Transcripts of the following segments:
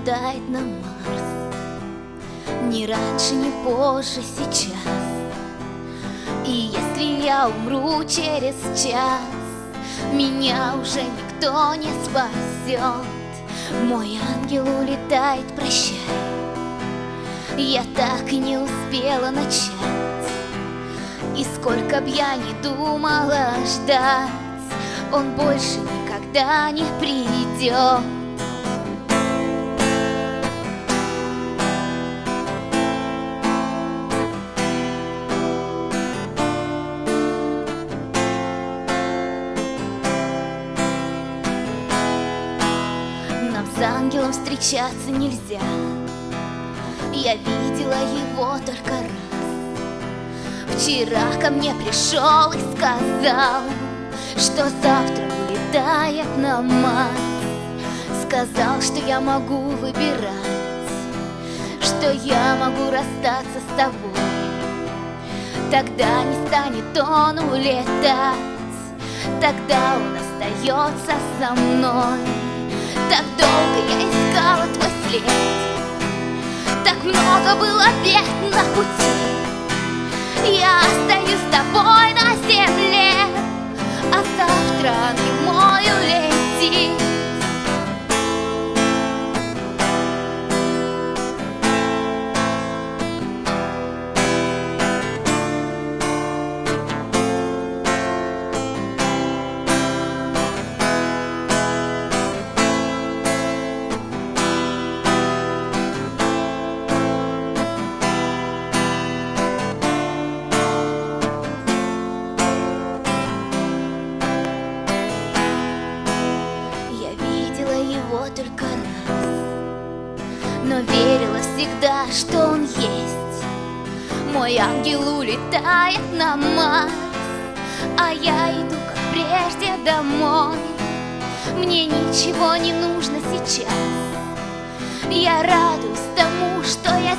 улетает на Марс. Ни раньше, ни позже, сейчас. И если я умру через час, меня уже никто не спасет. Мой ангел улетает, прощай. Я так и не успела начать. И сколько б я ни думала ждать, он больше никогда не придет. Нам с ангелом встречаться нельзя. Я видела его только раз. Вчера ко мне пришел и сказал, что завтра улетает на Марс. Сказал, что я могу выбирать, что я могу расстаться с тобой. Тогда не станет он улетать, тогда он остается со мной. Так долго я искала твой след, так много было бед на пути. Я остаюсь с тобой на земле, а завтра ангел мой улетит. Только раз, но верила всегда, что он есть. Мой ангел улетает на Марс, а я иду, как прежде, домой. Мне ничего не нужно сейчас. Я радуюсь тому, что я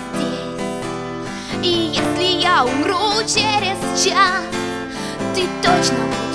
здесь. И если я умру через час, ты точно